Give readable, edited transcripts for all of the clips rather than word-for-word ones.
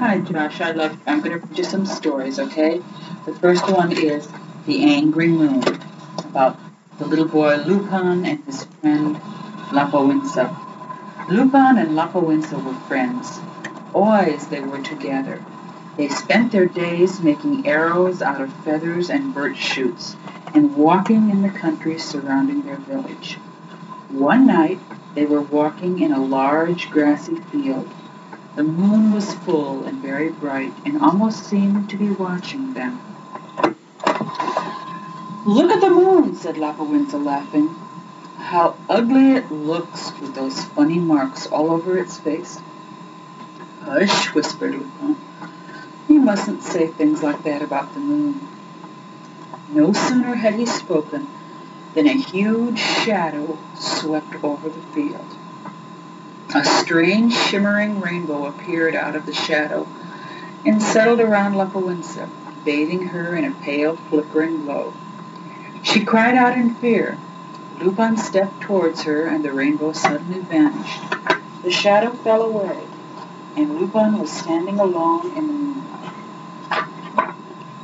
Hi, Josh. I'm going to read you some stories, okay? The first one is The Angry Moon, about the little boy Lupin and his friend Lapowinsa. Lupin and Lapowinsa were friends. Always they were together. They spent their days making arrows out of feathers and birch shoots and walking in the country surrounding their village. One night they were walking in a large grassy field. The moon was full and very bright and almost seemed to be watching them. "Look at the moon," said Lapowinsa, laughing. "How ugly it looks with those funny marks all over its face." "Hush," whispered Lupin. "You mustn't say things like that about the moon." No sooner had he spoken than a huge shadow swept over the field. A strange shimmering rainbow appeared out of the shadow and settled around Lapowinsa, bathing her in a pale flickering glow. She cried out in fear. Lupin stepped towards her and the rainbow suddenly vanished. The shadow fell away and Lupin was standing alone in the moonlight.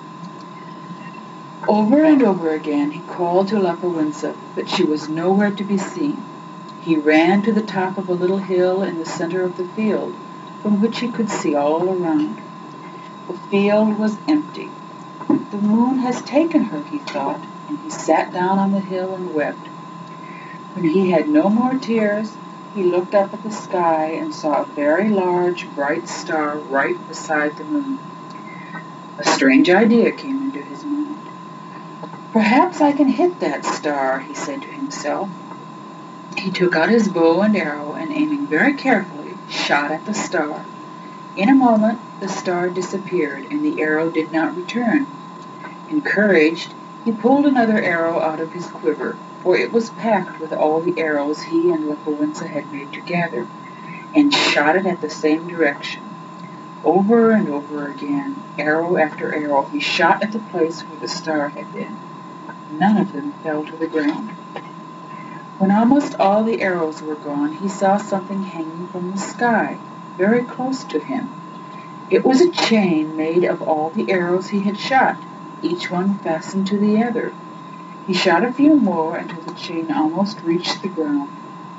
Over and over again he called to Lapowinsa, but she was nowhere to be seen. He ran to the top of a little hill in the center of the field, from which he could see all around. The field was empty. "The moon has taken her," he thought, and he sat down on the hill and wept. When he had no more tears, he looked up at the sky and saw a very large, bright star right beside the moon. A strange idea came into his mind. "Perhaps I can hit that star," he said to himself. He took out his bow and arrow and, aiming very carefully, shot at the star. In a moment the star disappeared and the arrow did not return. Encouraged, he pulled another arrow out of his quiver, for it was packed with all the arrows he and Lapowinsa had made together, and shot it at the same direction. Over and over again, arrow after arrow, he shot at the place where the star had been. None of them fell to the ground. When almost all the arrows were gone, he saw something hanging from the sky, very close to him. It was a chain made of all the arrows he had shot, each one fastened to the other. He shot a few more until the chain almost reached the ground.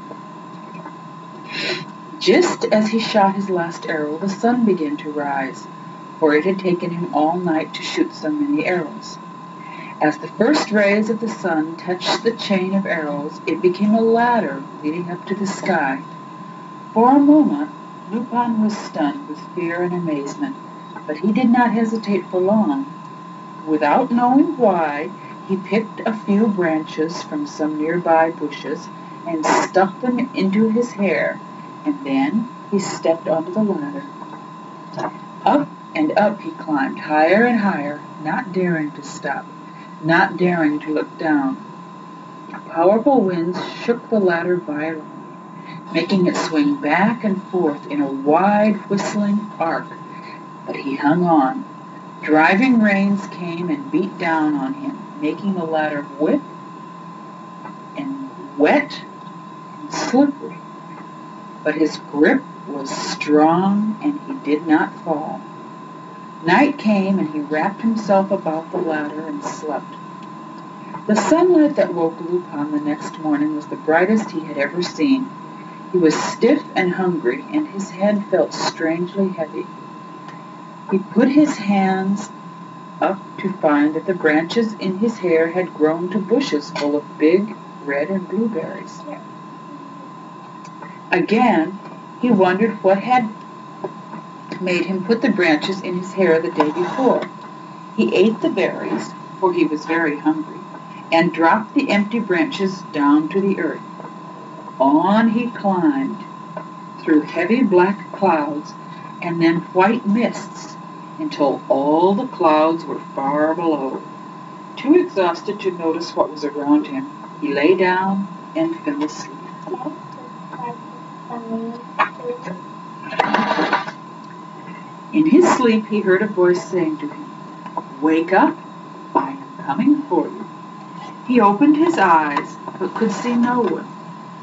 Just as he shot his last arrow, the sun began to rise, for it had taken him all night to shoot so many arrows. As the first rays of the sun touched the chain of arrows, it became a ladder leading up to the sky. For a moment, Lupin was stunned with fear and amazement, but he did not hesitate for long. Without knowing why, he picked a few branches from some nearby bushes and stuck them into his hair, and then he stepped onto the ladder. Up and up he climbed, higher and higher, not daring to stop, not daring to look down. Powerful winds shook the ladder violently, making it swing back and forth in a wide, whistling arc. But he hung on. Driving rains came and beat down on him, making the ladder whip and wet and slippery. But his grip was strong and he did not fall. Night came and he wrapped himself about the ladder and slept. The sunlight that woke Lupin the next morning was the brightest he had ever seen. He was stiff and hungry, and his head felt strangely heavy. He put his hands up to find that the branches in his hair had grown to bushes full of big red and blue berries. Again, he wondered what had made him put the branches in his hair the day before. He ate the berries, for he was very hungry, and dropped the empty branches down to the earth. On he climbed, through heavy black clouds and then white mists, until all the clouds were far below. Too exhausted to notice what was around him, he lay down and fell asleep. In his sleep he heard a voice saying to him, "Wake up, I am coming for you." He opened his eyes, but could see no one.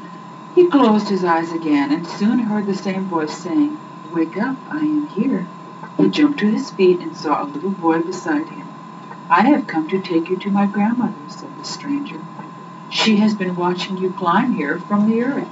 He closed his eyes again and soon heard the same voice saying, "Wake up, I am here." He jumped to his feet and saw a little boy beside him. "I have come to take you to my grandmother," said the stranger. "She has been watching you climb here from the earth."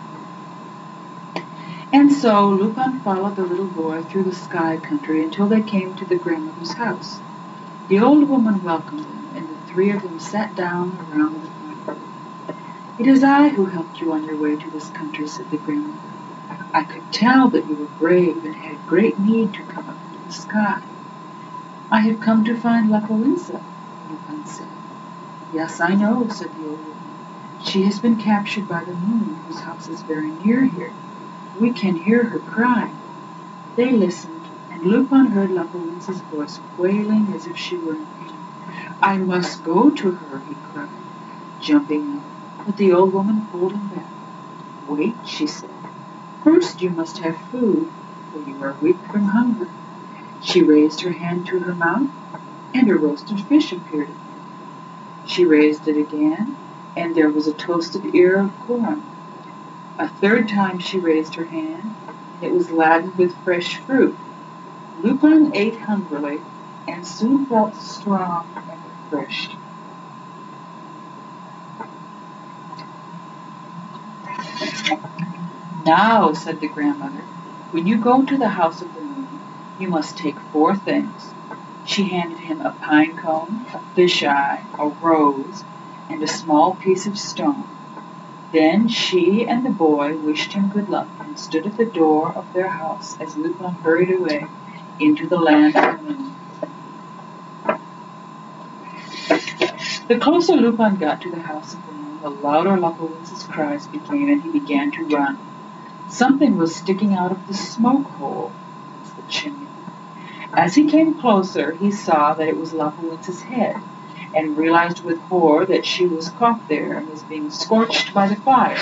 And so Lupin followed the little boy through the sky country until they came to the grandmother's house. The old woman welcomed them, and the three of them sat down around the fire. "It is I who helped you on your way to this country," said the grandmother. "I could tell that you were brave and had great need to come up into the sky." "I have come to find Lapawinsa," Lupin said. "Yes, I know," said the old woman. "She has been captured by the moon, whose house is very near here. We can hear her crying." They listened, and Lupin heard Lapawinsa's voice wailing as if she were in pain. "I must go to her," he cried, jumping up, but the old woman pulled him back. "Wait," she said. "First you must have food, for you are weak from hunger." She raised her hand to her mouth, and a roasted fish appeared in it. She raised it again, and there was a toasted ear of corn. A third time she raised her hand, and it was laden with fresh fruit. Lupin ate hungrily, and soon felt strong and refreshed. "Now," said the grandmother, "when you go to the house of the moon, you must take 4 things." She handed him a pine cone, a fish-eye, a rose, and a small piece of stone. Then she and the boy wished him good luck and stood at the door of their house as Lupin hurried away into the land of the moon. The closer Lupin got to the house of the moon, the louder Lapawinsa's cries became, and he began to run. Something was sticking out of the smoke hole against the chimney. As he came closer, he saw that it was Lapawinsa's head, and realized with horror that she was caught there and was being scorched by the fire.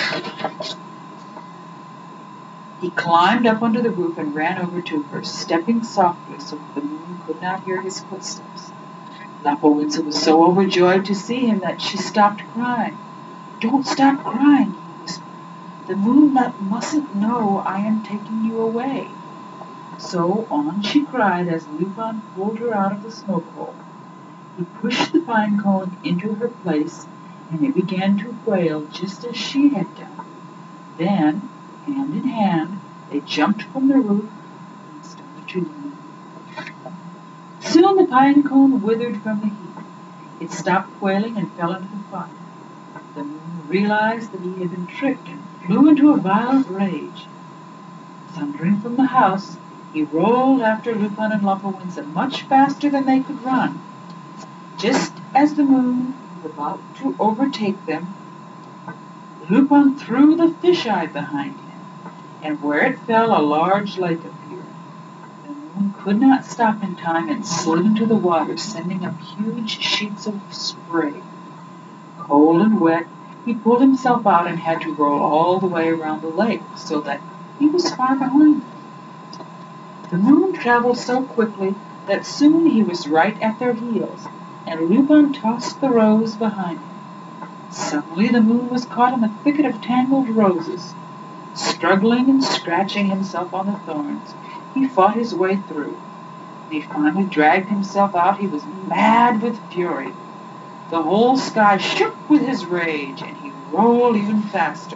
He climbed up onto the roof and ran over to her, stepping softly so that the moon could not hear his footsteps. Lapawinsa was so overjoyed to see him that she stopped crying. "Don't stop crying," he whispered. "The moon mustn't know I am taking you away." So on she cried as Lupin pulled her out of the smoke hole. He pushed the pine cone into her place, and it began to wail just as she had done. Then, hand in hand, they jumped from the roof and started to run. Soon the pine cone withered from the heat. It stopped wailing and fell into the fire. The moon realized that he had been tricked and flew into a violent rage. Thundering from the house, he rolled after Lupin and Lapawinsa much faster than they could run. Just as the moon was about to overtake them, Lupin threw the fish-eye behind him, and where it fell a large lake appeared. The moon could not stop in time and slid into the water, sending up huge sheets of spray. Cold and wet, he pulled himself out and had to roll all the way around the lake, so that he was far behind them. The moon traveled so quickly that soon he was right at their heels, and Lupin tossed the rose behind him. Suddenly the moon was caught in a thicket of tangled roses. Struggling and scratching himself on the thorns, he fought his way through. When he finally dragged himself out, he was mad with fury. The whole sky shook with his rage, and he rolled even faster.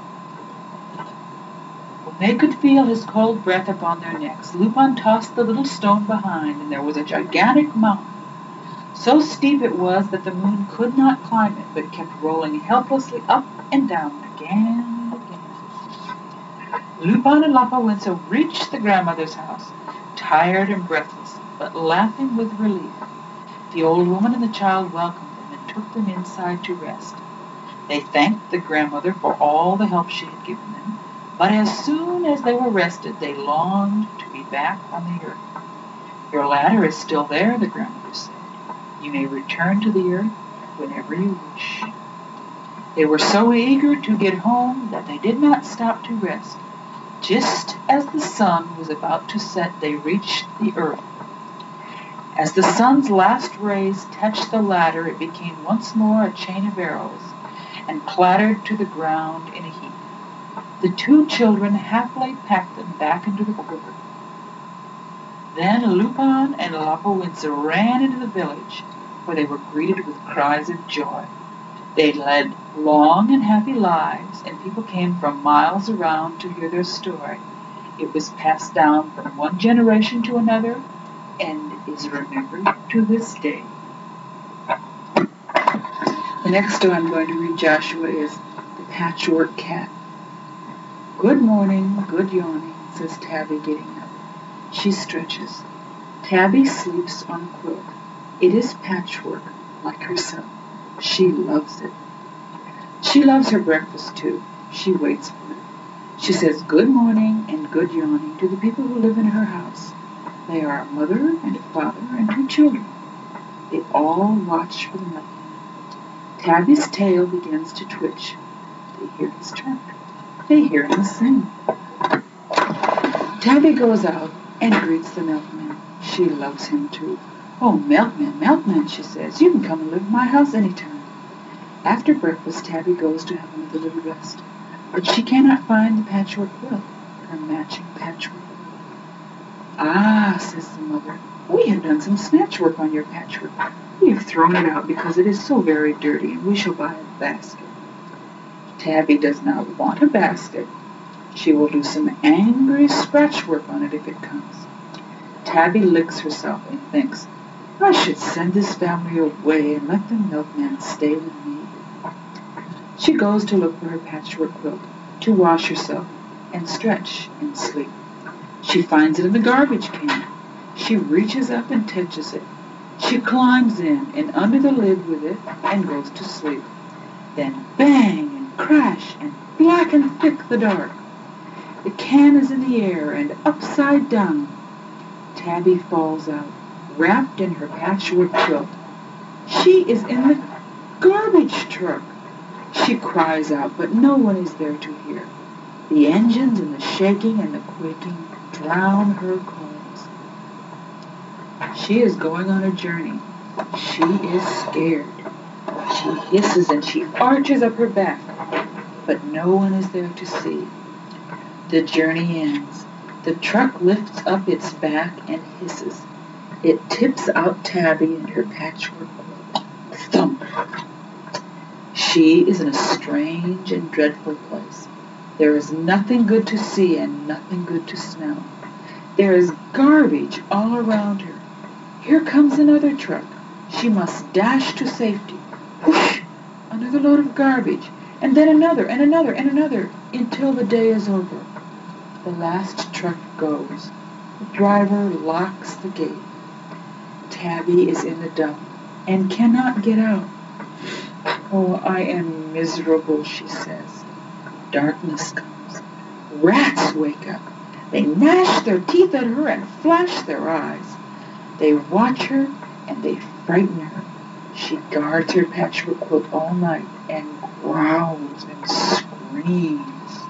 When they could feel his cold breath upon their necks, Lupin tossed the little stone behind, and there was a gigantic mountain. So steep it was that the moon could not climb it, but kept rolling helplessly up and down again and again. Lupin and Lapawinsa reached the grandmother's house, tired and breathless, but laughing with relief. The old woman and the child welcomed them and took them inside to rest. They thanked the grandmother for all the help she had given them, but as soon as they were rested, they longed to be back on the earth. "Your ladder is still there," the grandmother said. "You may return to the earth whenever you wish." They were so eager to get home that they did not stop to rest. Just as the sun was about to set, they reached the earth. As the sun's last rays touched the ladder, it became once more a chain of arrows, and clattered to the ground in a heap. The two children happily packed them back into the quiver. Then Lupin and Lapowitza ran into the village, where they were greeted with cries of joy. They led long and happy lives, and people came from miles around to hear their story. It was passed down from one generation to another, and is remembered to this day. The next story I'm going to read, Joshua, is The Patchwork Cat. Good morning, good yawning, says Tabby, getting up. She stretches. Tabby sleeps on a quilt. It is patchwork, like herself. She loves it. She loves her breakfast, too. She waits for it. She says good morning and good yawning to the people who live in her house. They are a mother and a father and 2 children. They all watch for the milkman. Tabby's tail begins to twitch. They hear his truck. They hear him sing. Tabby goes out and greets the milkman. She loves him too. Oh, milkman, milkman, she says, you can come and live in my house anytime. After breakfast, Tabby goes to have another little rest, but she cannot find the patchwork quilt, her matching patchwork. Ah, says the mother, we have done some snatch work on your patchwork. We have thrown it out because it is so very dirty, and we shall buy a basket. Tabby does not want a basket. She will do some angry scratch work on it if it comes. Tabby licks herself and thinks, I should send this family away and let the milkman stay with me. She goes to look for her patchwork quilt, to wash herself and stretch and sleep. She finds it in the garbage can. She reaches up and touches it. She climbs in and under the lid with it and goes to sleep. Then bang and crash and black and thick the dark. The can is in the air and upside down. Tabby falls out, wrapped in her patchwork quilt. She is in the garbage truck. She cries out, but no one is there to hear. The engines and the shaking and the quaking drown her calls. She is going on a journey. She is scared. She hisses and she arches up her back, but no one is there to see. The journey ends. The truck lifts up its back and hisses. It tips out Tabby and her patchwork quilt. Thump! She is in a strange and dreadful place. There is nothing good to see and nothing good to smell. There is garbage all around her. Here comes another truck. She must dash to safety. Whoosh! Another load of garbage, and then another, and another, and another, until the day is over. The last truck goes. The driver locks the gate. Tabby is in the dump and cannot get out. Oh, I am miserable, she says. Darkness comes. Rats wake up. They gnash their teeth at her and flash their eyes. They watch her and they frighten her. She guards her patchwork quilt all night and growls and screams.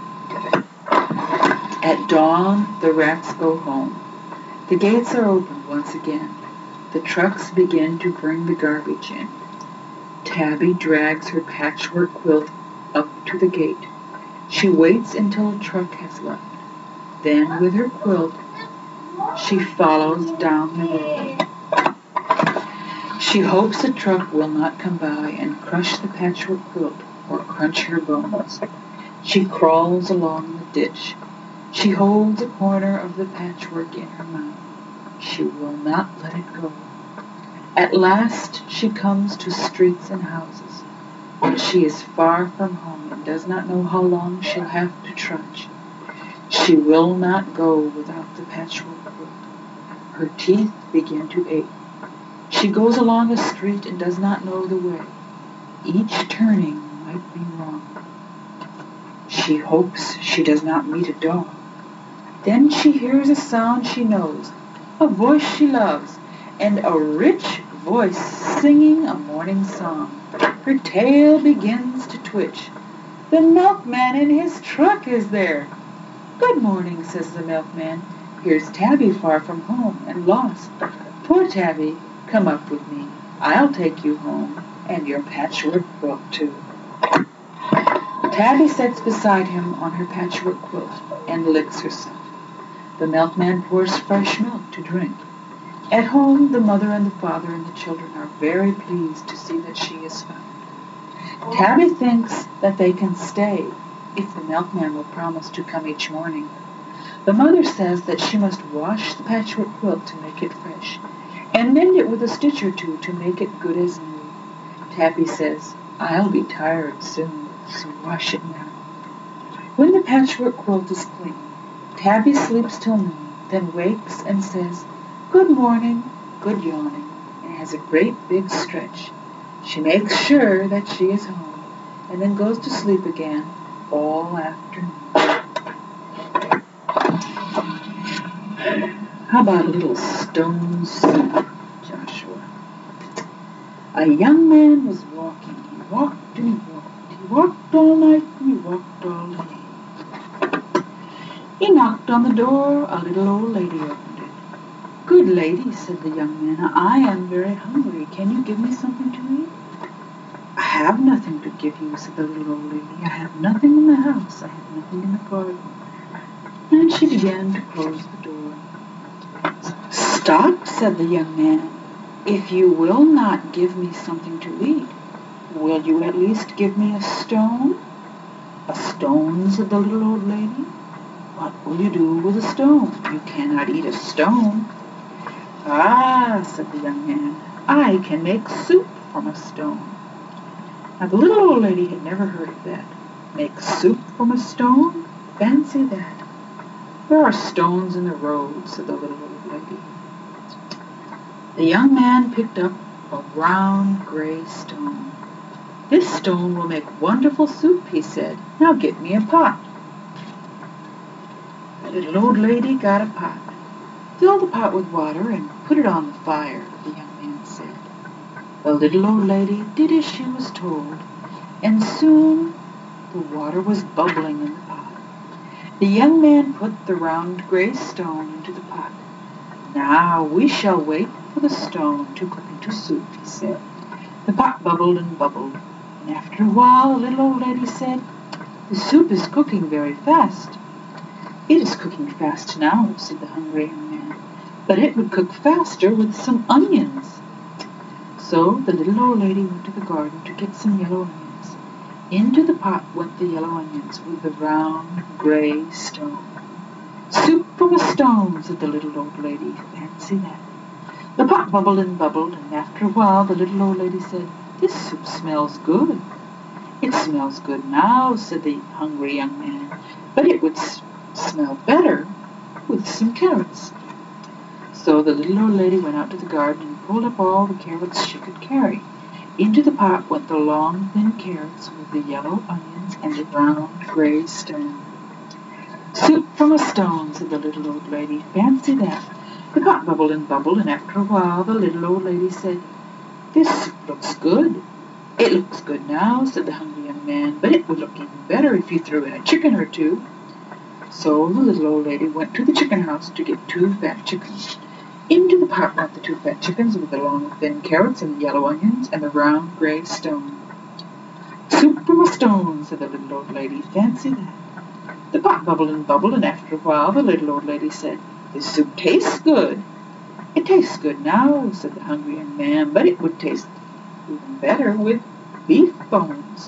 At dawn, the rats go home. The gates are opened once again. The trucks begin to bring the garbage in. Tabby drags her patchwork quilt up to the gate. She waits until a truck has left. Then, with her quilt, she follows down the road. She hopes the truck will not come by and crush the patchwork quilt or crunch her bones. She crawls along the ditch. She holds a corner of the patchwork in her mouth. She will not let it go. At last she comes to streets and houses, but she is far from home and does not know how long she'll have to trudge. She will not go without the patchwork quilt. Her teeth begin to ache. She goes along a street and does not know the way. Each turning might be wrong. She hopes she does not meet a dog. Then she hears a sound she knows, a voice she loves, and a rich voice singing a morning song. Her tail begins to twitch. The milkman in his truck is there. Good morning, says the milkman. Here's Tabby far from home and lost. Poor Tabby, come up with me. I'll take you home, and your patchwork quilt too. Tabby sits beside him on her patchwork quilt and licks herself. The milkman pours fresh milk to drink. At home, the mother and the father and the children are very pleased to see that she is found. Tabby thinks that they can stay if the milkman will promise to come each morning. The mother says that she must wash the patchwork quilt to make it fresh, and mend it with a stitch or two to make it good as new. Tabby says, "I'll be tired soon, so wash it now." When the patchwork quilt is clean, Tabby sleeps till noon, then wakes and says, "Good morning," good yawning, and has a great big stretch. She makes sure that she is home, and then goes to sleep again all afternoon. How about a little stone soup, Joshua? A young man was walking. He walked and he walked. He walked all night and he walked all day. He knocked on the door. A little old lady opened it. "Good lady," said the young man, "I am very hungry. Can you give me something to eat?" "I have nothing to give you," said the little old lady. "I have nothing in the house. I have nothing in the garden." And she began to close the door. "Stop," said the young man. "If you will not give me something to eat, will you at least give me a stone?" "A stone," said the little old lady. "What will you do with a stone? You cannot eat a stone." "Ah," said the young man, "I can make soup from a stone." Now the little old lady had never heard of that. Make soup from a stone? Fancy that. "There are stones in the road," said the little old lady. The young man picked up a round gray stone. "This stone will make wonderful soup," he said. "Now get me a pot." The little old lady got a pot. "Fill the pot with water and put it on the fire," the young man said. The little old lady did as she was told, and soon the water was bubbling in the pot. The young man put the round gray stone into the pot. "Now we shall wait for the stone to cook into soup," he said. The pot bubbled and bubbled, and after a while the little old lady said, "The soup is cooking very fast." "It is cooking fast now," said the hungry young man, "but it would cook faster with some onions." So the little old lady went to the garden to get some yellow onions. Into the pot went the yellow onions with the round gray stone. "Soup from a stone," said the little old lady. Fancy that. The pot bubbled and bubbled, and after a while the little old lady said, "This soup smells good." "It smells good now," said the hungry young man, "but it would smell better with some carrots." So the little old lady went out to the garden and pulled up all the carrots she could carry. Into the pot went the long, thin carrots with the yellow onions and the round, gray stone. "Soup from a stone," said the little old lady. Fancy that. The pot bubbled and bubbled, and after a while the little old lady said, "This soup looks good." "It looks good now," said the hungry young man, "but it would look even better if you threw in a chicken or two." So the little old lady went to the chicken house to get 2 fat chickens. Into the pot went the 2 fat chickens with the long, thin carrots and the yellow onions and the round, gray stone. "Soup from a stone," said the little old lady. Fancy that. The pot bubbled and bubbled, and after a while the little old lady said, "This soup tastes good." "It tastes good now," said the hungry young man, "but it would taste even better with beef bones."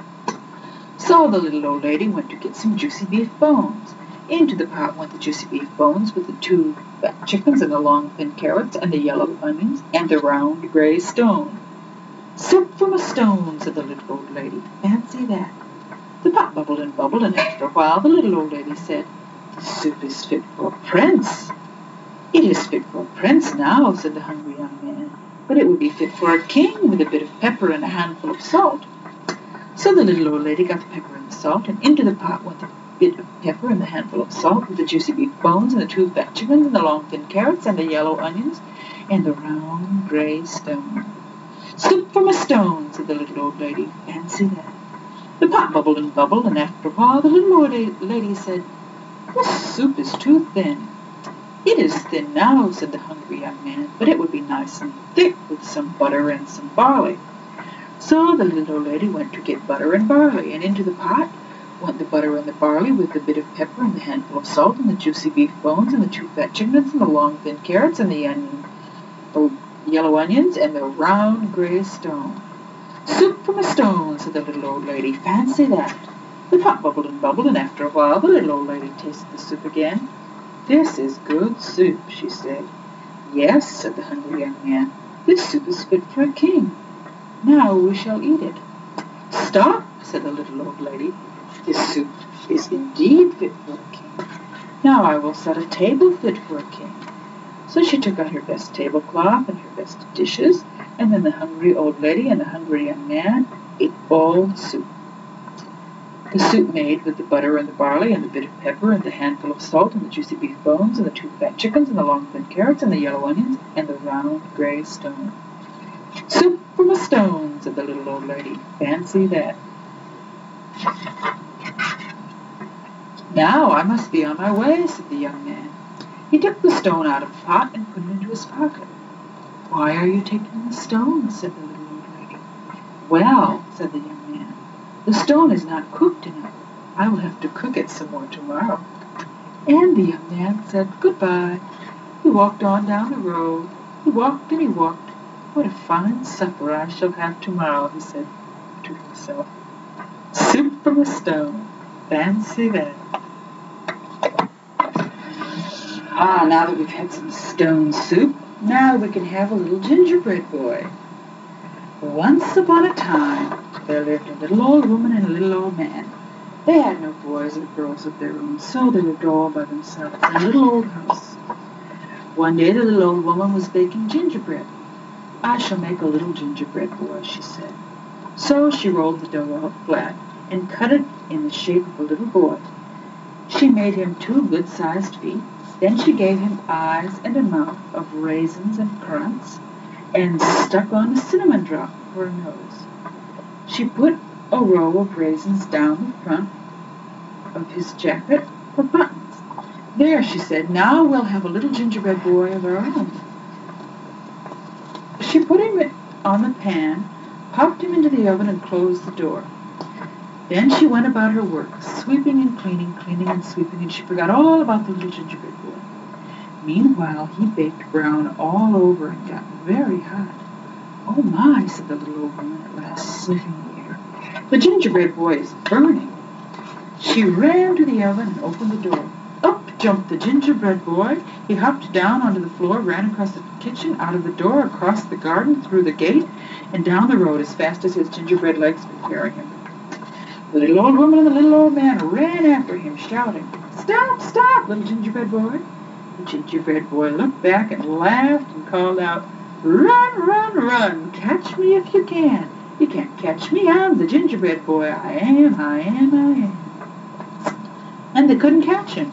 So the little old lady went to get some juicy beef bones. Into the pot went the juicy beef bones with the 2 fat chickens and the long, thin carrots and the yellow onions and the round, gray stone. "Soup from a stone," said the little old lady. Fancy that. The pot bubbled, and after a while the little old lady said, "This soup is fit for a prince." "It is fit for a prince now," said the hungry young man, "but it would be fit for a king with a bit of pepper and a handful of salt." So the little old lady got the pepper and the salt, and into the pot went the bit of pepper and the handful of salt with the juicy beef bones and the 2 fat chickens and the long, thin carrots and the yellow onions and the round, gray stone. "Soup from a stone," said the little old lady. Fancy that. The pot bubbled, and after a while the little old lady said, "This soup is too thin." "It is thin now," said the hungry young man, "but it would be nice and thick with some butter and some barley." So the little old lady went to get butter and barley, and into the pot Want the butter and the barley with the bit of pepper and the handful of salt and the juicy beef bones and the 2 fat chickens and the long thin carrots and the yellow onions and the round grey stone. Soup from a stone, said the little old lady. Fancy that. The pot bubbled, and after a while the little old lady tasted the soup again. This is good soup, she said. Yes, said the hungry young man. This soup is fit for a king. Now we shall eat it. Stop, said the little old lady. This soup is indeed fit for a king. Now I will set a table fit for a king. So she took out her best tablecloth and her best dishes, and then the hungry old lady and the hungry young man ate all the soup. The soup made with the butter and the barley and the bit of pepper and the handful of salt and the juicy beef bones and the 2 fat chickens and the long thin carrots and the yellow onions and the round grey stone. Soup from a stone, said the little old lady. Fancy that. Now I must be on my way, said the young man. He took the stone out of the pot and put it into his pocket. Why are you taking the stone? Said the little old lady. Well, said the young man, the stone is not cooked enough. I will have to cook it some more tomorrow. And the young man said goodbye. He walked on down the road. He walked and he walked. What a fine supper I shall have tomorrow, he said to himself. Soup from a stone. Fancy that. Now that we've had some stone soup, now we can have a little gingerbread boy. Once upon a time, there lived a little old woman and a little old man. They had no boys or girls of their own, so they lived all by themselves in a little old house. One day the little old woman was baking gingerbread. I shall make a little gingerbread boy, she said. So she rolled the dough out flat and cut it in the shape of a little boy. She made him 2 good-sized feet. Then she gave him eyes and a mouth of raisins and currants, and stuck on a cinnamon drop for a nose. She put a row of raisins down the front of his jacket for buttons. There, she said, now we'll have a little gingerbread boy of our own. She put him on the pan, popped him into the oven, and closed the door. Then she went about her work, sweeping and cleaning and sweeping, and she forgot all about the little gingerbread boy. Meanwhile, he baked brown all over and got very hot. Oh my, said the little old woman at last, sniffing the air. The gingerbread boy is burning. She ran to the oven and opened the door. Up jumped the gingerbread boy. He hopped down onto the floor, ran across the kitchen, out of the door, across the garden, through the gate, and down the road as fast as his gingerbread legs could carry him. The little old woman and the little old man ran after him, shouting, Stop, stop, little gingerbread boy. The gingerbread boy looked back and laughed and called out, Run, run, run, catch me if you can. You can't catch me, I'm the gingerbread boy. I am. And they couldn't catch him.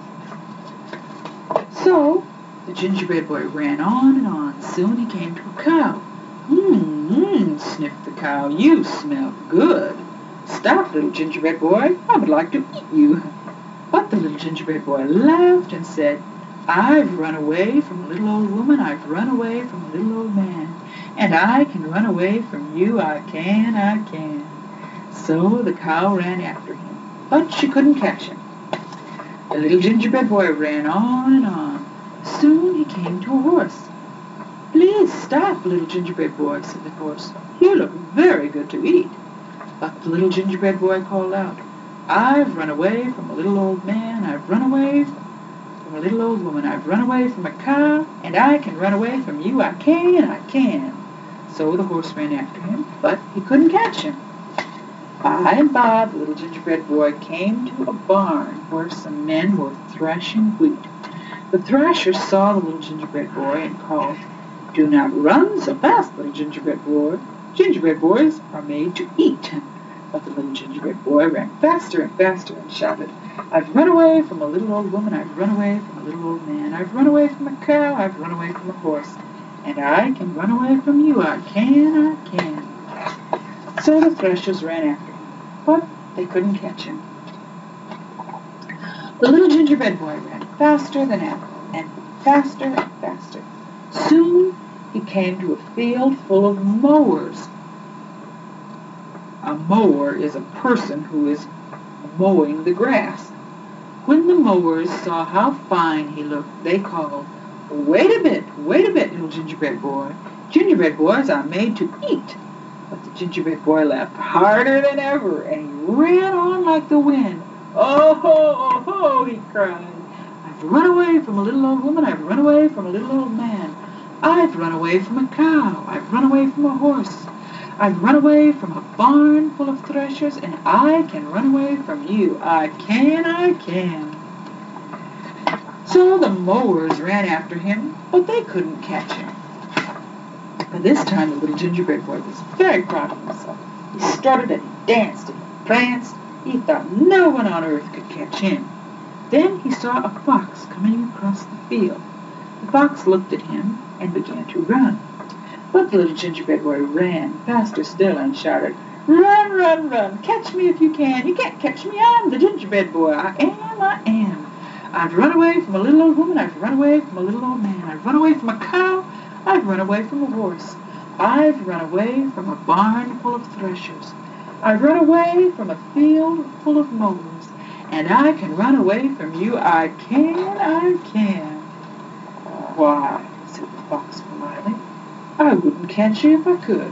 So the gingerbread boy ran on and on. Soon he came to a cow. Sniffed the cow. You smell good. Stop, little gingerbread boy. I would like to eat you. But the little gingerbread boy laughed and said, I've run away from a little old woman. I've run away from a little old man. And I can run away from you. I can. So the cow ran after him, but she couldn't catch him. The little gingerbread boy ran on and on. Soon he came to a horse. Please stop, little gingerbread boy, said the horse. You look very good to eat. But the little gingerbread boy called out, I've run away from a little old man. I've run away from a little old woman. I've run away from a cow, and I can run away from you. I can. So the horse ran after him, but he couldn't catch him. By and by, the little gingerbread boy came to a barn where some men were thrashing wheat. The thrashers saw the little gingerbread boy and called, Do not run so fast, little gingerbread boy. Gingerbread boys are made to eat. But the little gingerbread boy ran faster and faster and shouted, I've run away from a little old woman. I've run away from a little old man. I've run away from a cow. I've run away from a horse. And I can run away from you. I can. So the threshers ran after him, but they couldn't catch him. The little gingerbread boy ran faster than ever, and faster and faster. Soon he came to a field full of mowers. A mower is a person who is mowing the grass. When the mowers saw how fine he looked, they called, wait a bit, little gingerbread boy. Gingerbread boys are made to eat." But the gingerbread boy laughed harder than ever, and he ran on like the wind. "Oh ho, oh ho," he cried. "I've run away from a little old woman, I've run away from a little old man. I've run away from a cow, I've run away from a horse. I've run away from a barn full of threshers, and I can run away from you. I can, I can." So the mowers ran after him, but they couldn't catch him. By this time the little gingerbread boy was very proud of himself. He strutted and he danced and he pranced. He thought no one on earth could catch him. Then he saw a fox coming across the field. The fox looked at him and began to run. But the little gingerbread boy ran faster still and shouted, "Run, run, run! Catch me if you can! You can't catch me! I'm the gingerbread boy! I am, I am! I've run away from a little old woman, I've run away from a little old man, I've run away from a cow, I've run away from a horse, I've run away from a barn full of threshers, I've run away from a field full of mowers, and I can run away from you, I can, I can." "Why," said the fox politely, "I wouldn't catch you if I could."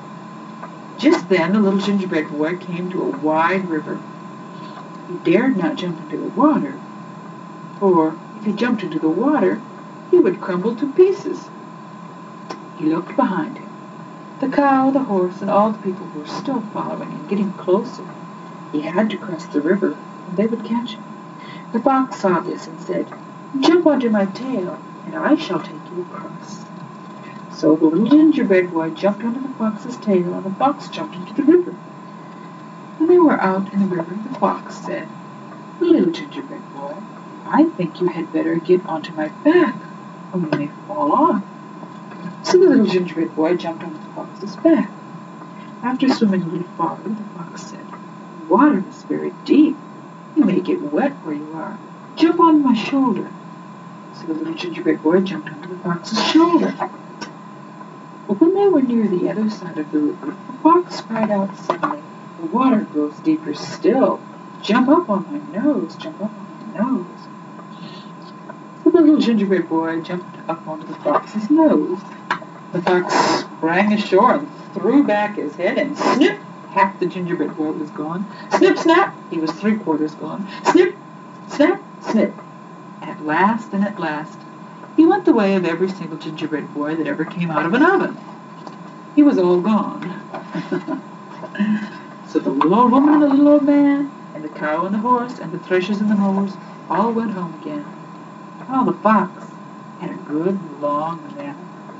Just then the little gingerbread boy came to a wide river. He dared not jump into the water, for if he jumped into the water, he would crumble to pieces. He looked behind him. The cow, the horse, and all the people were still following and getting closer. He had to cross the river, and they would catch him. The fox saw this and said, "Jump onto my tail, and I shall take you across." So the little gingerbread boy jumped onto the fox's tail, and the fox jumped into the river. When they were out in the river, the fox said, "Little gingerbread boy, I think you had better get onto my back, or you may fall off." So the little gingerbread boy jumped onto the fox's back. After swimming a little farther, the fox said, "The water is very deep. You may get wet where you are. Jump on my shoulder." So the little gingerbread boy jumped onto the fox's shoulder. But when they were near the other side of the river, the fox cried out suddenly, "The water grows deeper still. Jump up on my nose, jump up on my nose." So the little gingerbread boy jumped up onto the fox's nose. The fox sprang ashore and threw back his head, and snip, half the gingerbread boy was gone. Snip, snap, he was 3/4 gone. Snip, snap, snip. At last, he went the way of every single gingerbread boy that ever came out of an oven. He was all gone. So the little old woman and the little old man, and the cow and the horse, and the threshers and the mowers all went home again. While the fox had a good long nap.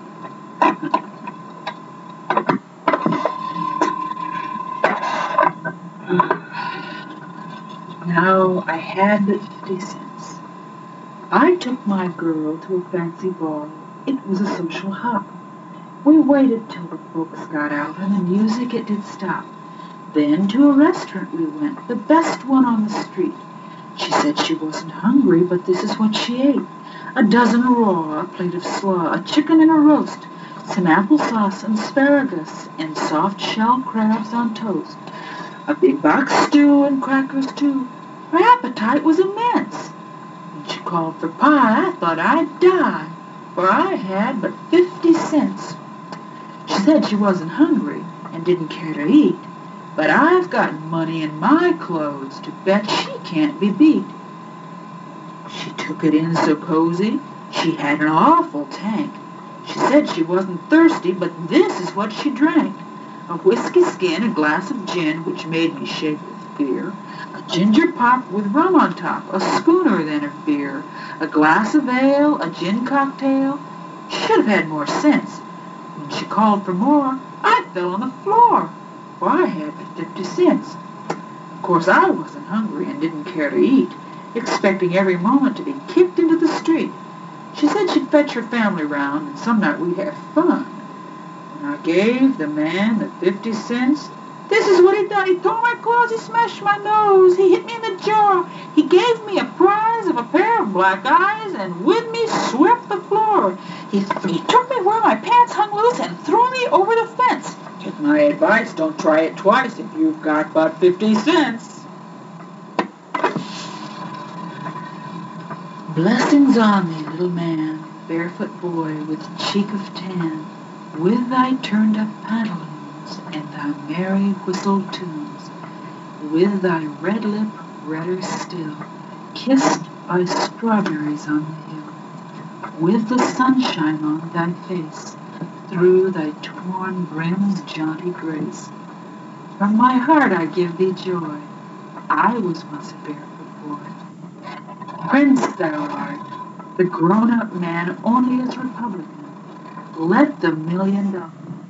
Now I had but 50 cents. I took my girl to a fancy ball. It was a social hop. We waited till the folks got out, and the music it did stop. Then to a restaurant we went, the best one on the street. She said she wasn't hungry, but this is what she ate: a dozen raw, a plate of slaw, a chicken and a roast, some applesauce and asparagus, and soft shell crabs on toast, a big box stew and crackers too. Her appetite was immense. When she called for pie, I thought I'd die, for I had but 50 cents. She said she wasn't hungry and didn't care to eat, but I've got money in my clothes to bet she can't be beat. She took it in so cozy, she had an awful tank. She said she wasn't thirsty, but this is what she drank: a whiskey skin, a glass of gin, which made me shake with fear, a ginger pop with rum on top, a schooner then of beer, a glass of ale, a gin cocktail. She should have had more sense. When she called for more, I fell on the floor, for I had but 50 cents. Of course I wasn't hungry and didn't care to eat, expecting every moment to be kicked into the street. She said she'd fetch her family round, and some night we'd have fun. When I gave the man the 50 cents, this is what he done. He tore my clothes, he smashed my nose, he hit me in the jaw, he gave me a prize of a pair of black eyes, and with me swept the floor. He took me where my pants hung loose and threw me over the fence. Take my advice, don't try it twice if you've got but 50 cents. Blessings on thee, little man, barefoot boy with cheek of tan, with thy turned-up pantaloons and thy merry whistled tunes, with thy red lip redder still, kissed by strawberries on the hill, with the sunshine on thy face, through thy torn brim's jaunty grace. From my heart I give thee joy, I was once a barefoot boy. Prince thou art, the grown-up man only is Republican. Let the $1,000,000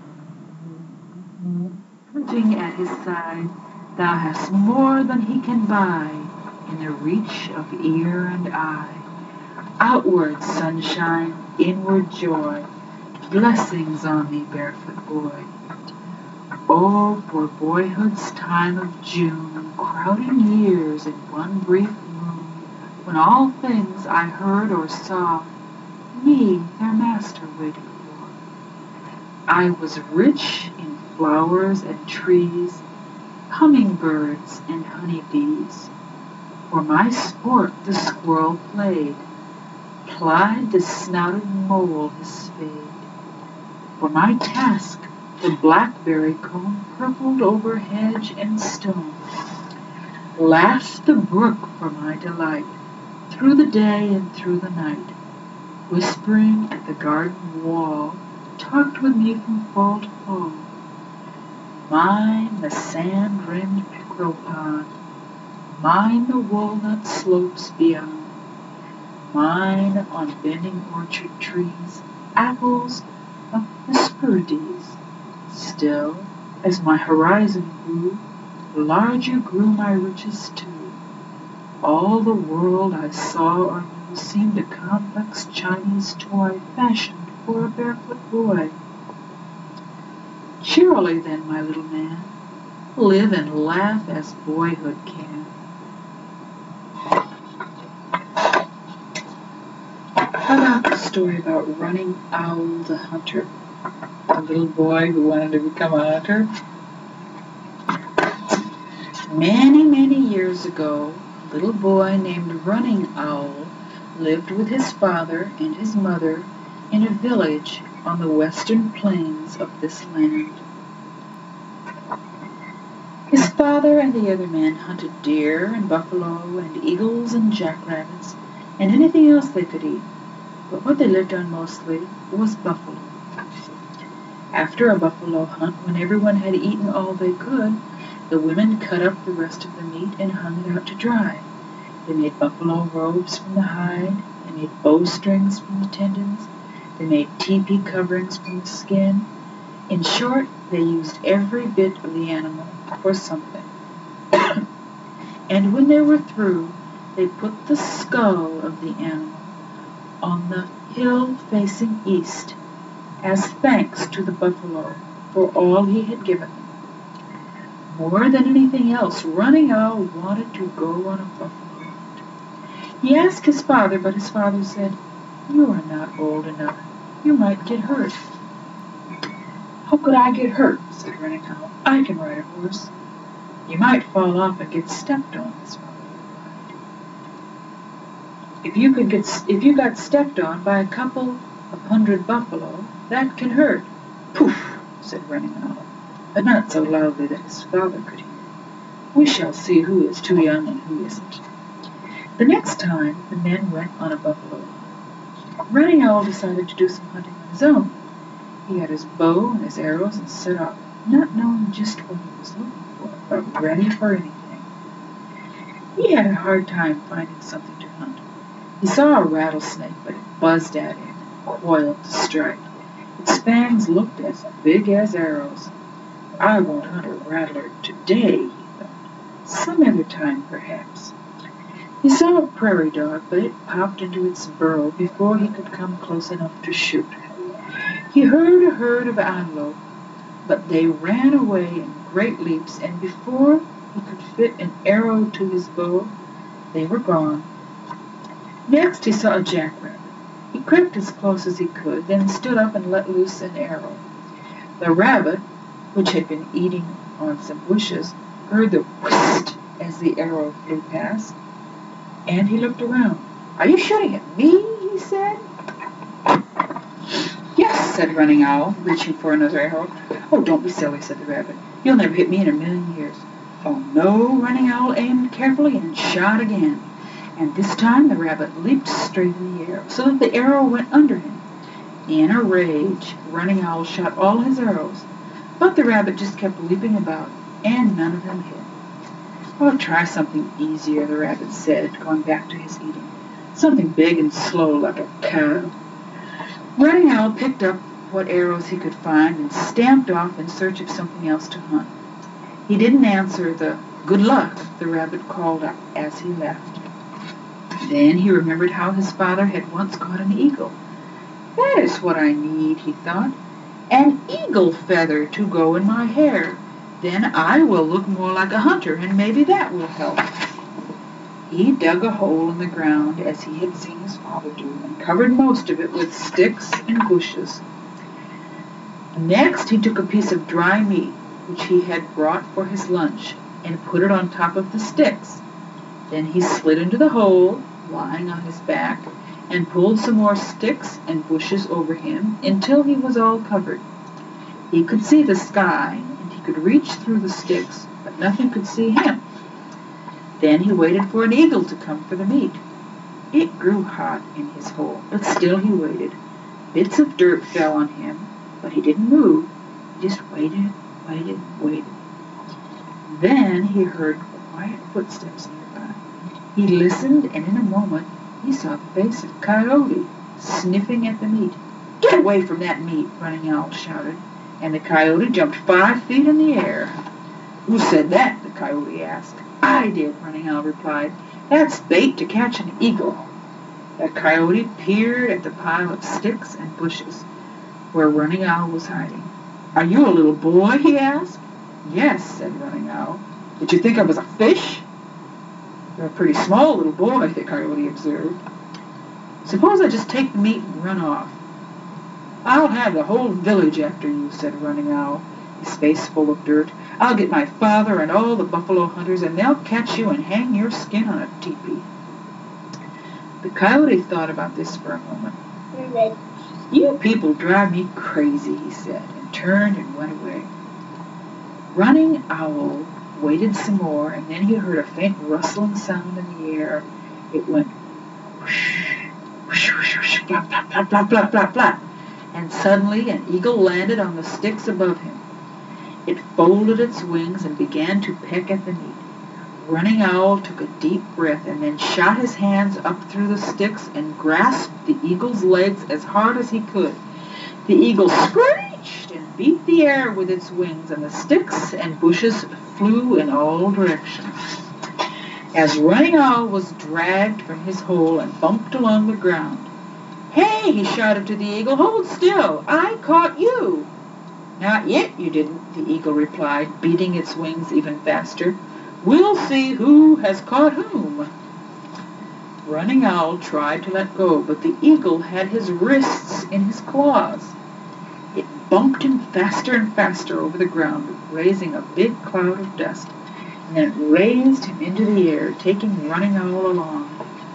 putting at his side, thou hast more than he can buy in the reach of ear and eye. Outward sunshine, inward joy, blessings on thee, barefoot boy. Oh, for boyhood's time of June, crowding years in one brief moon, when all things I heard or saw, me their master waited for. I was rich in flowers and trees, hummingbirds and honeybees. For my sport the squirrel played, plied the snouted mole his spade. For my task the blackberry cone purpled over hedge and stone. Laughed the brook for my delight, through the day and through the night, whispering at the garden wall, talked with me from fall to fall. Mine the sand-rimmed pickerel pond, mine the walnut slopes beyond, mine on bending orchard trees, apples of Hesperides. Still, as my horizon grew, larger grew my riches too. All the world I saw or knew seemed a complex Chinese toy fashioned for a barefoot boy. Cheerily then, my little man, live and laugh as boyhood can. How about the story about Running Owl the Hunter? A little boy who wanted to become a hunter. Many, many years ago, a little boy named Running Owl lived with his father and his mother in a village on the western plains of this land. His father and the other men hunted deer and buffalo and eagles and jackrabbits and anything else they could eat, but what they lived on mostly was buffalo. After a buffalo hunt, when everyone had eaten all they could, the women cut up the rest of the meat and hung it out to dry. They made buffalo robes from the hide, they made bowstrings from the tendons, they made teepee coverings from the skin. In short, they used every bit of the animal for something. And when they were through, they put the skull of the animal on the hill facing east, as thanks to the buffalo for all he had given them. More than anything else, Running Owl wanted to go on a buffalo hunt. He asked his father, but his father said, "You are not old enough. You might get hurt." "How could I get hurt?" said Running Owl. "I can ride a horse." "You might fall off and get stepped on," his father replied. If you got stepped on by a couple of hundred buffalo, that can hurt." "Poof," said Running Owl, but not so loudly that his father could hear. "We shall see who is too young and who isn't." The next time the men went on a buffalo hunt, Running Owl decided to do some hunting on his own. He had his bow and his arrows and set off, not knowing just what he was looking for, but ready for anything. He had a hard time finding something to hunt. He saw a rattlesnake, but it buzzed at him and coiled to strike. Its fangs looked as big as arrows. "I won't hunt a rattler today," he thought. "Some other time, perhaps." He saw a prairie dog, but it popped into its burrow before he could come close enough to shoot. He heard a herd of antelope, but they ran away in great leaps, and before he could fit an arrow to his bow, they were gone. Next he saw a jackrabbit. He crept as close as he could, then stood up and let loose an arrow. The rabbit, which had been eating on some bushes, heard the whist as the arrow flew past, and he looked around. "Are you shooting at me?" he said. "Yes," said Running Owl, reaching for another arrow. "Oh, don't be silly," said the rabbit. "You'll never hit me in a million years." Oh no, Running Owl aimed carefully and shot again. And this time the rabbit leaped straight in the air, so that the arrow went under him. In a rage, Running Owl shot all his arrows, but the rabbit just kept leaping about, and none of them hit. "I'll try something easier," the rabbit said, going back to his eating. "Something big and slow like a cow." Running Owl picked up what arrows he could find and stamped off in search of something else to hunt. He didn't answer the "good luck" the rabbit called out as he left. Then he remembered how his father had once caught an eagle. "That is what I need," he thought, "an eagle feather to go in my hair. Then I will look more like a hunter, and maybe that will help." He dug a hole in the ground as he had seen his father do, and covered most of it with sticks and bushes. Next he took a piece of dry meat, which he had brought for his lunch, and put it on top of the sticks. Then he slid into the hole, lying on his back, and pulled some more sticks and bushes over him until he was all covered. He could see the sky, and he could reach through the sticks, but nothing could see him. Then he waited for an eagle to come for the meat. It grew hot in his hole, but still he waited. Bits of dirt fell on him, but he didn't move. He just waited, waited. Then he heard quiet footsteps nearby. He listened, and in a moment he saw the face of Coyote sniffing at the meat. "Get away from that meat!" Running Owl shouted, and the coyote jumped 5 feet in the air. "Who said that?" the coyote asked. "I did," Running Owl replied. "That's bait to catch an eagle." The coyote peered at the pile of sticks and bushes where Running Owl was hiding. "Are you a little boy?" he asked. "Yes," said Running Owl. "Did you think I was a fish?" "You're a pretty small little boy," the coyote observed. "Suppose I just take the meat and run off?" "I'll have the whole village after you," said Running Owl, his face full of dirt. "I'll get my father and all the buffalo hunters, and they'll catch you and hang your skin on a teepee." The coyote thought about this for a moment. "You people drive me crazy," he said, and turned and went away. Running Owl waited some more, and then he heard a faint rustling sound in the air. It went whoosh, whoosh, whoosh, whoosh, flap, flap, flap, flap, flap, flap, flap, and suddenly an eagle landed on the sticks above him. It folded its wings and began to peck at the meat. Running Owl took a deep breath and then shot his hands up through the sticks and grasped the eagle's legs as hard as he could. The eagle screeched and beat the air with its wings, and the sticks and bushes flew in all directions. As Running Owl was dragged from his hole and bumped along the ground, "Hey!" he shouted to the eagle, "hold still! I caught you!" "Not yet, you didn't," the eagle replied, beating its wings even faster. "We'll see who has caught whom." Running Owl tried to let go, but the eagle had his wrists in his claws. It bumped him faster and faster over the ground, raising a big cloud of dust, and then it raised him into the air, taking Running Owl along.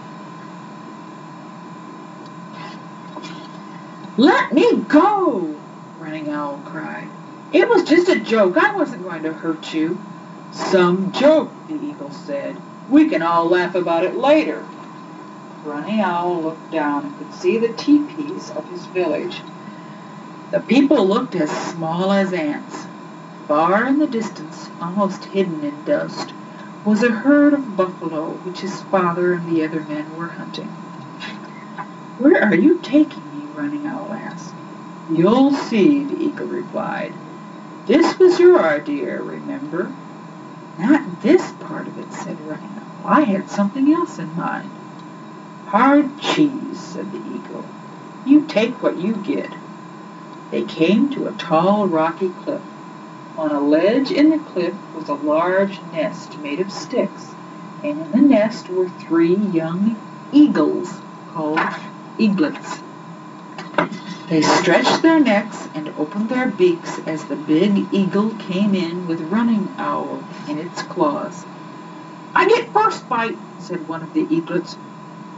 "Let me go!" Running Owl cried. "It was just a joke. I wasn't going to hurt you." "Some joke," the eagle said. "We can all laugh about it later." Running Owl looked down and could see the teepees of his village. The people looked as small as ants. Far in the distance, almost hidden in dust, was a herd of buffalo which his father and the other men were hunting. "Where are you taking me?" Running Owl asked. "You'll see," the eagle replied. "This was your idea, remember?" "Not this part of it," said Running Owl. "I had something else in mind." "Hard cheese," said the eagle. "You take what you get." They came to a tall, rocky cliff. On a ledge in the cliff was a large nest made of sticks, and in the nest were 3 young eagles called eaglets. They stretched their necks and opened their beaks as the big eagle came in with Running Owl in its claws. "I get first bite," said one of the eaglets.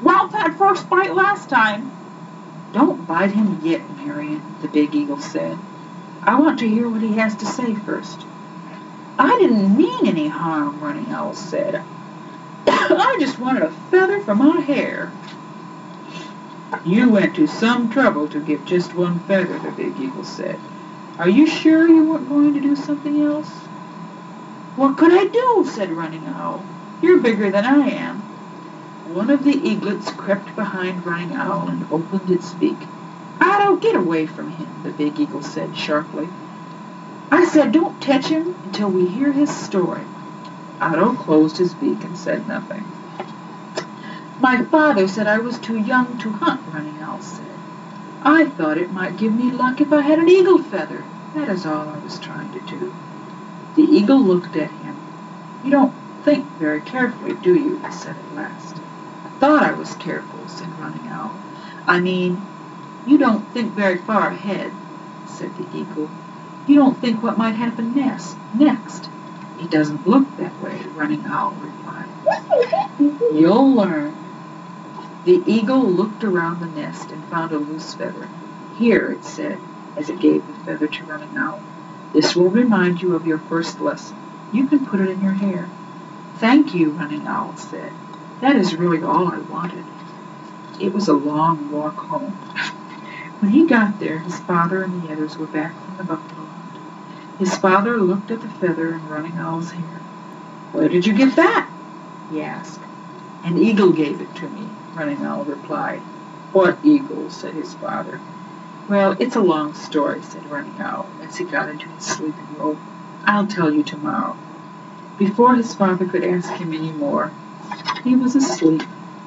Ralph had first bite last time." "Don't bite him yet, Marion," the big eagle said. "I want to hear what he has to say first." "I didn't mean any harm," Running Owl said. "I just wanted a feather for my hair." "You went to some trouble to get just one feather," the big eagle said. "Are you sure you weren't going to do something else?" "What could I do?" said Running Owl. "You're bigger than I am." One of the eaglets crept behind Running Owl and opened its beak. "Otto, get away from him," the big eagle said sharply. "I said don't touch him until we hear his story." Otto closed his beak and said nothing. "My father said I was too young to hunt," Running Owl said. "I thought it might give me luck if I had an eagle feather. That is all I was trying to do." The eagle looked at him. "You don't think very carefully, do you?" he said at last. "I thought I was careful," said Running Owl. "I mean, you don't think very far ahead," said the eagle. "You don't think what might happen next." "It doesn't look that way," Running Owl replied. "You'll learn." The eagle looked around the nest and found a loose feather. "Here," it said, as it gave the feather to Running Owl. "This will remind you of your first lesson. You can put it in your hair." "Thank you," Running Owl said. "That is really all I wanted." It was a long walk home. When he got there, his father and the others were back from the buffalo hunt. His father looked at the feather in Running Owl's hair. "Where did you get that?" he asked. "An eagle gave it to me," Running Owl replied. "What eagle?" said his father. "Well, it's a long story," said Running Owl as he got into his sleeping robe. "I'll tell you tomorrow." Before his father could ask him any more, he was asleep.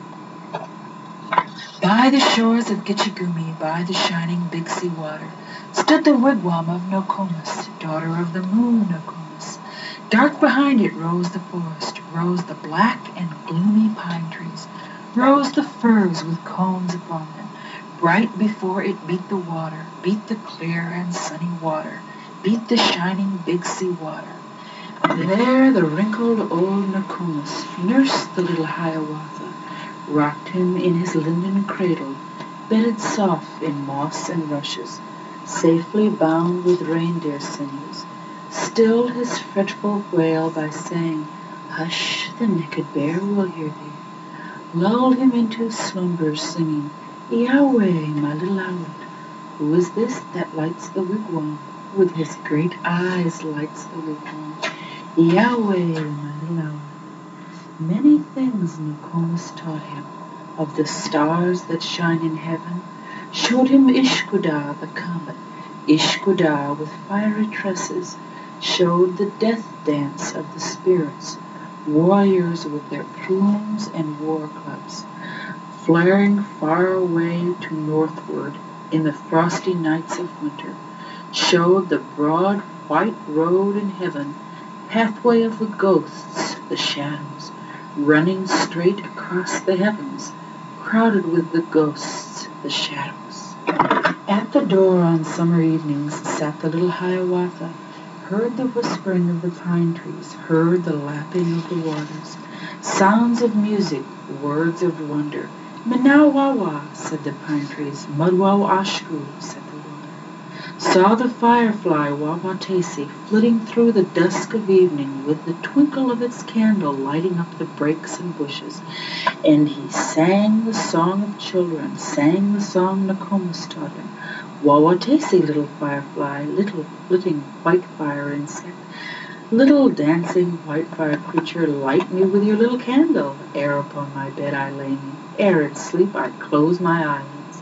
By the shores of Gitche Gumee, by the shining Big Sea water, stood the wigwam of Nokomis, daughter of the moon Nokomis. Dark behind it rose the forest, rose the black and gloomy pine trees, rose the firs with cones upon them. Bright before it beat the water, beat the clear and sunny water, beat the shining Big Sea water. There the wrinkled old Nokomis nursed the little Hiawatha, rocked him in his linden cradle, bedded soft in moss and rushes, safely bound with reindeer sinews, stilled his fretful wail by saying, "Hush, the naked bear will hear thee," lulled him into slumbers singing, "Yahweh, my little owlet, who is this that lights the wigwam? With his great eyes lights the wigwam. Yahweh, my little owlet." Many things Nokomis taught him. Of the stars that shine in heaven, showed him Ishkudah the comet, Ishkudah with fiery tresses, showed the death dance of the spirits, warriors with their plumes and war clubs, flaring far away to northward in the frosty nights of winter, showed the broad white road in heaven, pathway of the ghosts, the shadows, running straight across the heavens, crowded with the ghosts, the shadows. At the door on summer evenings sat the little Hiawatha, heard the whispering of the pine trees, heard the lapping of the waters, sounds of music, words of wonder. "Minawawa," said the pine trees. "Mudwaw ashku," said the water. Saw the firefly Wawatesi flitting through the dusk of evening with the twinkle of its candle lighting up the brakes and bushes, and he sang the song of children, sang the song Nokomis taught him. "Wawatesi, little firefly, little flitting white fire insect, little dancing white fire creature, light me with your little candle. Ere upon my bed I lay me, ere in sleep I close my eyelids."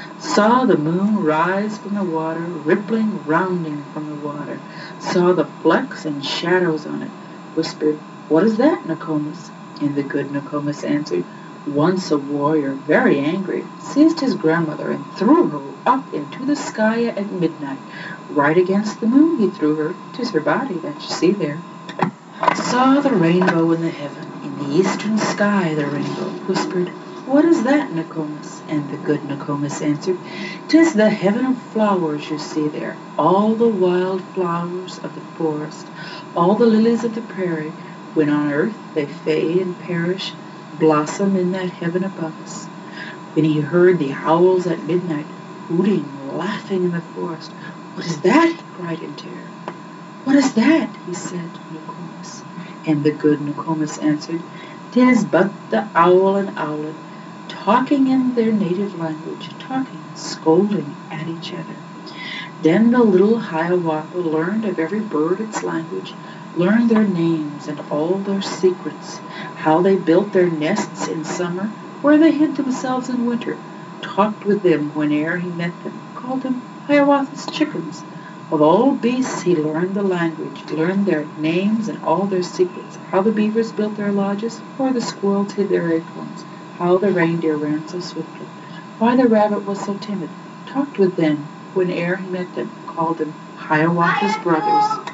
Saw the moon rise from the water, rippling, rounding from the water. Saw the flecks and shadows on it. Whispered, "What is that, Nokomis?" And the good Nokomis answered, "Once a warrior, very angry, seized his grandmother and threw her up into the sky at midnight. Right against the moon he threw her. 'Tis her body that you see there." Saw the rainbow in the heaven, in the eastern sky the rainbow. Whispered, "What is that, Nokomis?" And the good Nokomis answered, "'Tis the heaven of flowers you see there, all the wild flowers of the forest, all the lilies of the prairie. When on earth they fade and perish, blossom in that heaven above us. When he heard the owls at midnight, hooting, laughing in the forest. "What is that?" he cried in terror. "What is that?" he said to Nokomis. And the good Nokomis answered, "'Tis but the owl and owlet, talking in their native language, talking, scolding at each other." Then the little Hiawatha learned of every bird its language, learned their names and all their secrets, how they built their nests in summer, where they hid themselves in winter, talked with them whene'er he met them, called them Hiawatha's chickens. Of all beasts he learned the language, learned their names and all their secrets, how the beavers built their lodges, where the squirrels hid their acorns, how the reindeer ran so swiftly, why the rabbit was so timid, talked with them whene'er he met them, called them Hiawatha's brothers.